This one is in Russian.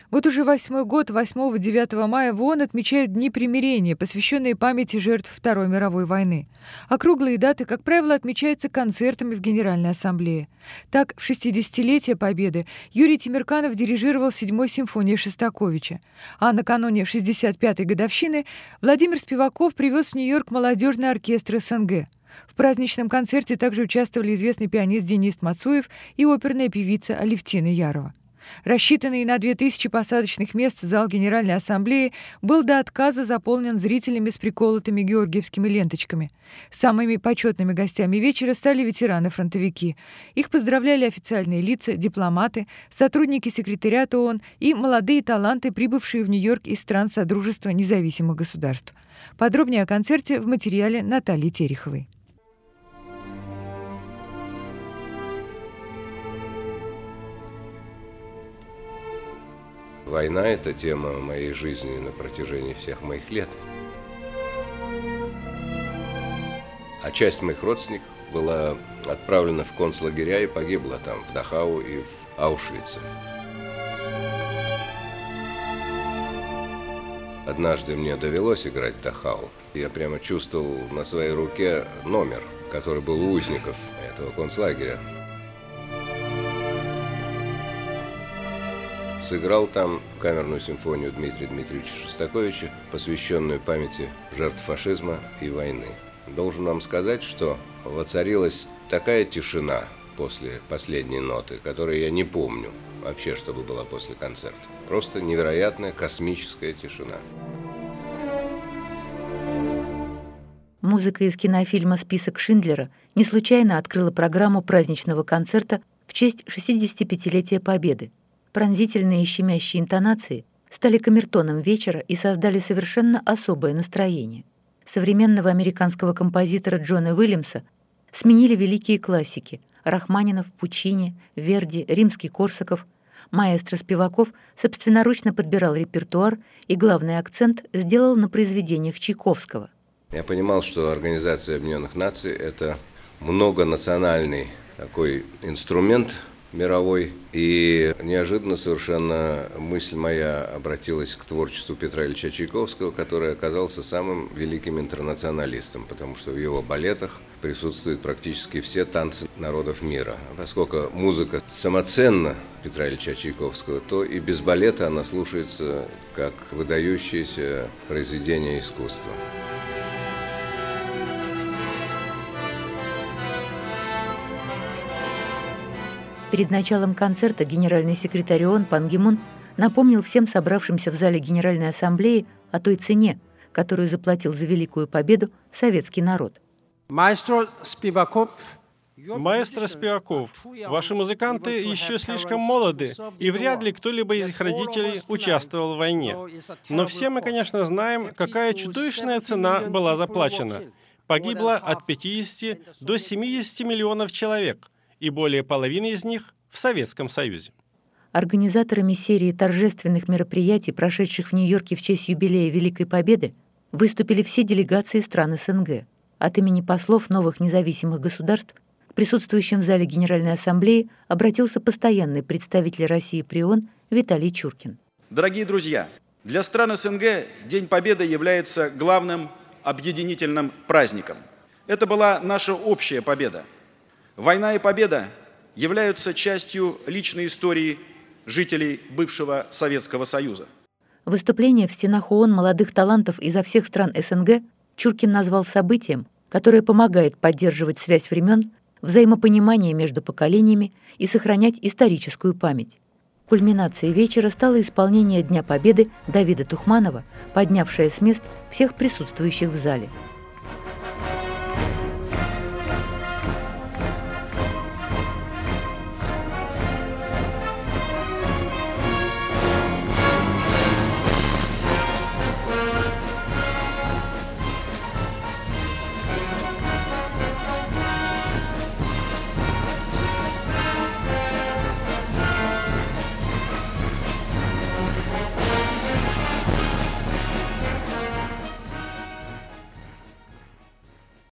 Вот уже 8-й год, 8-9 мая в ООН отмечают Дни примирения, посвященные памяти жертв Второй мировой войны. Округлые даты, как правило, отмечаются концертами в Генеральной Ассамблее. Так, в 60-летие Победы Юрий Темирканов дирижировал 7-й симфонией Шостаковича. А накануне 65-й годовщины Владимир Спиваков привез в Нью-Йорк молодежный оркестр СНГ. В праздничном концерте также участвовали известный пианист Денис Мацуев и оперная певица Алевтина Ярова. Рассчитанный на 2000 посадочных мест зал Генеральной Ассамблеи был до отказа заполнен зрителями с приколотыми георгиевскими ленточками. Самыми почетными гостями вечера стали ветераны-фронтовики. Их поздравляли официальные лица, дипломаты, сотрудники секретариата ООН и молодые таланты, прибывшие в Нью-Йорк из стран Содружества независимых государств. Подробнее о концерте в материале Натальи Тереховой. Война – это тема моей жизни на протяжении всех моих лет. А часть моих родственников была отправлена в концлагеря и погибла там, в Дахау и в Аушвице. Однажды мне довелось играть в Дахау. Я прямо чувствовал на своей руке номер, который был у узников этого концлагеря. Сыграл там камерную симфонию Дмитрия Дмитриевича Шостаковича, посвященную памяти жертв фашизма и войны. Должен вам сказать, что воцарилась такая тишина после последней ноты, которую я не помню вообще, чтобы была после концерта. Просто невероятная космическая тишина. Музыка из кинофильма «Список Шиндлера» не случайно открыла программу праздничного концерта в честь 65-летия Победы. Пронзительные и щемящие интонации стали камертоном вечера и создали совершенно особое настроение. Современного американского композитора Джона Уильямса сменили великие классики — Рахманинов, Пучини, Верди, Римский-Корсаков. Маэстро Спиваков собственноручно подбирал репертуар и главный акцент сделал на произведениях Чайковского. Я понимал, что Организация Объединенных Наций – это многонациональный такой инструмент мировой, и неожиданно совершенно мысль моя обратилась к творчеству Петра Ильича Чайковского, который оказался самым великим интернационалистом, потому что в его балетах присутствуют практически все танцы народов мира. Поскольку музыка самоценна Петра Ильича Чайковского, то и без балета она слушается как выдающееся произведение искусства. Перед началом концерта генеральный секретарь ООН Пан Ги Мун напомнил всем собравшимся в зале Генеральной Ассамблеи о той цене, которую заплатил за Великую Победу советский народ. Маэстро Спиваков, ваши музыканты еще слишком молоды, и вряд ли кто-либо из их родителей участвовал в войне. Но все мы, конечно, знаем, какая чудовищная цена была заплачена. Погибло от 50 до 70 миллионов человек, и более половины из них в Советском Союзе. Организаторами серии торжественных мероприятий, прошедших в Нью-Йорке в честь юбилея Великой Победы, выступили все делегации стран СНГ. От имени послов новых независимых государств к присутствующим в зале Генеральной Ассамблеи обратился постоянный представитель России при ООН Виталий Чуркин. Дорогие друзья, для стран СНГ День Победы является главным объединительным праздником. Это была наша общая победа. Война и победа являются частью личной истории жителей бывшего Советского Союза. Выступление в стенах ООН молодых талантов изо всех стран СНГ Чуркин назвал событием, которое помогает поддерживать связь времен, взаимопонимание между поколениями и сохранять историческую память. Кульминацией вечера стало исполнение Дня Победы Давида Тухманова, поднявшее с мест всех присутствующих в зале.